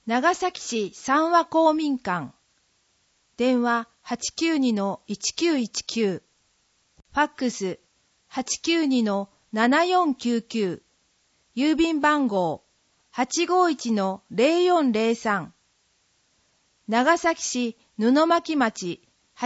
長崎市三和公民館。電話 892-1919。ファックス 892-7499。郵便番号 851-0403。長崎市布巻町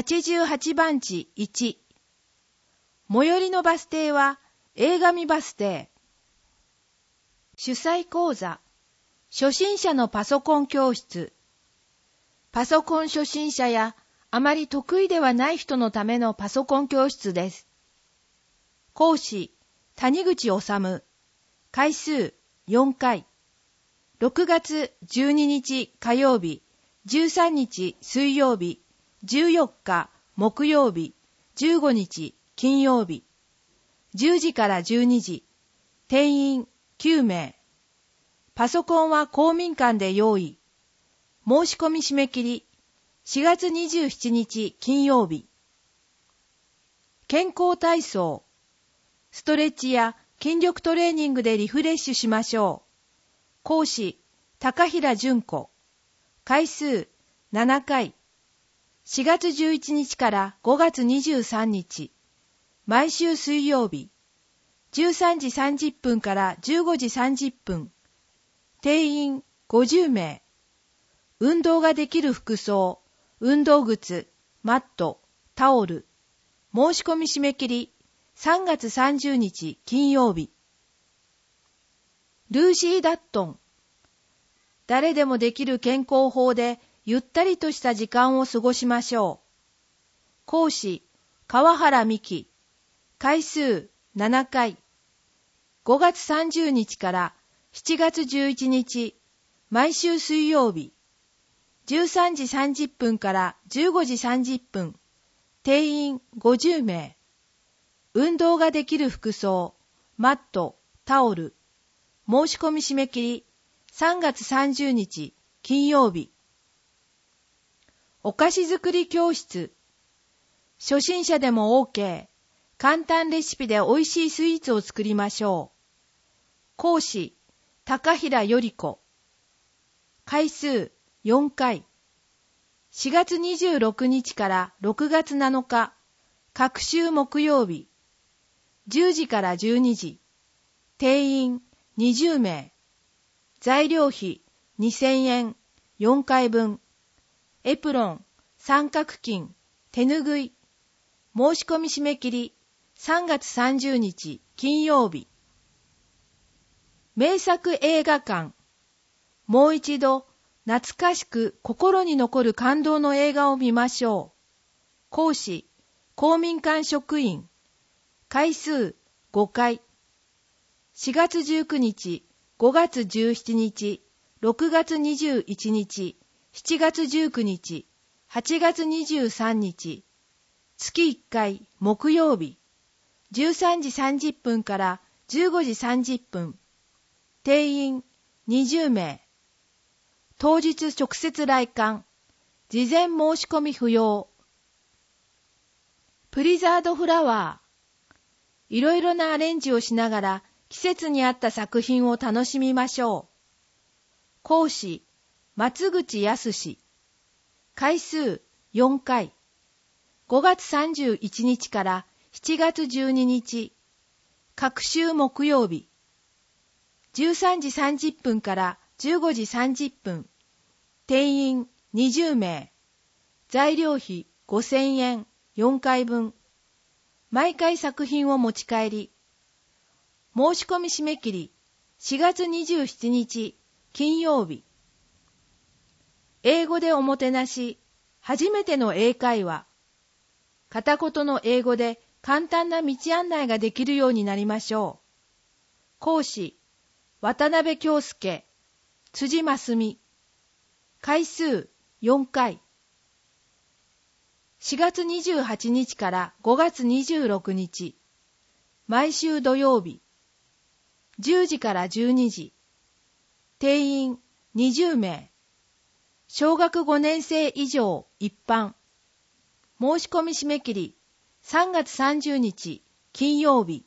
88番地1。最寄りのバス停は映上バス停。主催講座、初心者のパソコン教室。パソコン初心者やあまり得意ではない人のためのパソコン教室です。講師、谷口治。回数4回。6月12日火曜日、13日水曜日、14日木曜日、15日金曜日。10時から12時。定員9名。パソコンは公民館で用意。申し込み締め切り4月27日金曜日。健康体操。ストレッチや筋力トレーニングでリフレッシュしましょう。講師、高平純子。回数7回。4月11日から5月23日。毎週水曜日。13時30分から15時30分。定員50名。運動ができる服装、運動靴、マット、タオル。申し込み締め切り3月30日金曜日。ルーシー・ダットン。誰でもできる健康法でゆったりとした時間を過ごしましょう。講師、川原美希。回数7回。5月30日から7月11日、毎週水曜日。13時30分から15時30分。定員50名。運動ができる服装、マット、タオル。申し込み締め切り3月30日金曜日。お菓子作り教室。初心者でも OK。簡単レシピで美味しいスイーツを作りましょう。講師、高平より子。回数4回。4月26日から6月7日、各週木曜日。10時から12時。定員20名。材料費2000円、4回分。エプロン、三角巾、手ぬぐい。申し込み締め切り3月30日金曜日。名作映画館。もう一度懐かしく心に残る感動の映画を見ましょう。講師、公民館職員。回数5回。4月19日、5月17日、6月21日、7月19日、8月23日。月1回木曜日。13時30分から15時30分。定員20名。当日直接来館。事前申し込み不要。プリザードフラワー。いろいろなアレンジをしながら季節に合った作品を楽しみましょう。講師、松口康。回数4回。5月31日から7月12日。各週木曜日。13時30分から15時30分。定員20名。材料費5000円、4回分。毎回作品を持ち帰り。申し込み締め切り4月27日金曜日。英語でおもてなし、初めての英会話。片言の英語で簡単な道案内ができるようになりましょう。講師、渡辺京介、辻真澄。回数4回。4月28日から5月26日。毎週土曜日。10時から12時。定員20名。小学5年生以上一般。申し込み締め切り3月30日金曜日。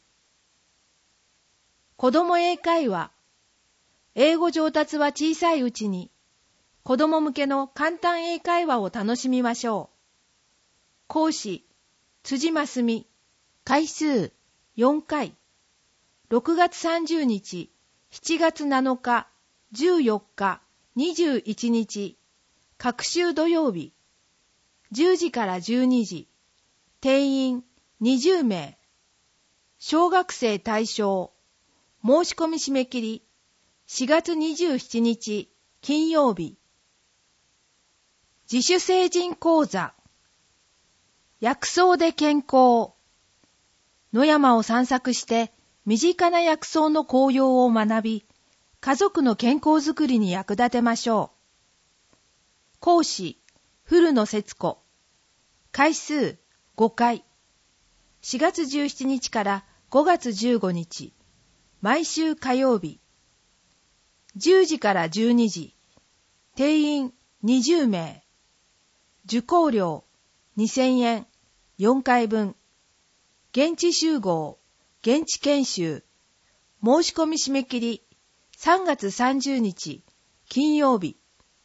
子ども英会話。英語上達は小さいうちに。 子供向けの簡単英会話を楽しみましょう。講師、辻真澄。回数、4回。6月30日、7月7日、14日、21日。各週土曜日。10時から12時。定員20名。小学生対象。申し込み締め切り。4月27日、金曜日。自主成人講座。薬草で健康。野山を散策して身近な薬草の効用を学び、家族の健康づくりに役立てましょう。講師、古野節子。回数5回。4月17日から5月15日。毎週火曜日。10時から12時。定員20名。受講料2000円。4回分。現地集合。現地研修。申し込み締め切り。3月30日。金曜日。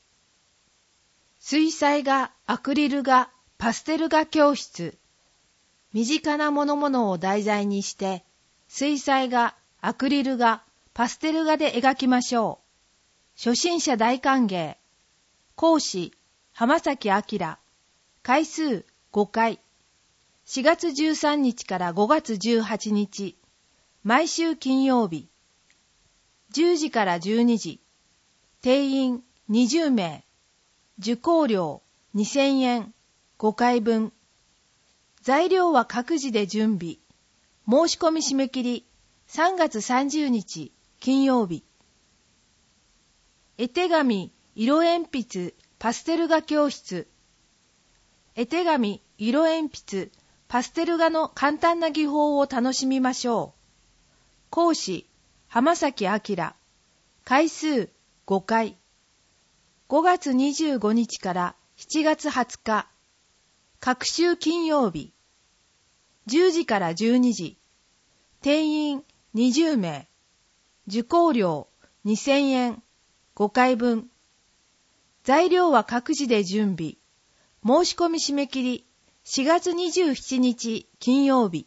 水彩画、アクリル画、パステル画教室。身近な物々を題材にして、水彩画、アクリル画、パステル画で描きましょう。初心者大歓迎。講師、浜崎明。回数5回。4月13日から5月18日。毎週金曜日。10時から12時。定員20名。受講料2000円。5回分。材料は各自で準備。申し込み締め切り。3月30日。金曜日。絵手紙、色鉛筆、パステル画教室。絵手紙、色鉛筆、パステル画の簡単な技法を楽しみましょう。講師、浜崎明。回数5回。5月25日から7月20日。各週金曜日。10時から12時。定員20名。受講料2000円。5回分。材料は各自で準備。申し込み締め切り。4月27日金曜日。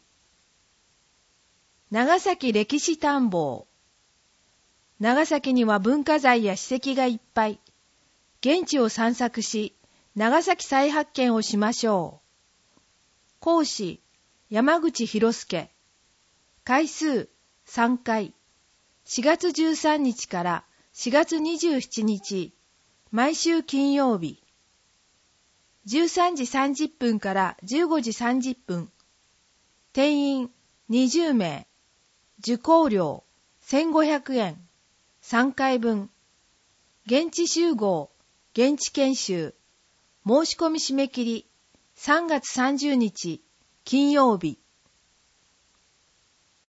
長崎歴史探訪。長崎には文化財や史跡がいっぱい。現地を散策し、長崎再発見をしましょう。講師、山口博介。回数3回。4月13日から4月27日。毎週金曜日。13時30分から15時30分。定員20名。受講料1500円。3回分。現地集合。現地研修。申し込み締め切り。3月30日。金曜日。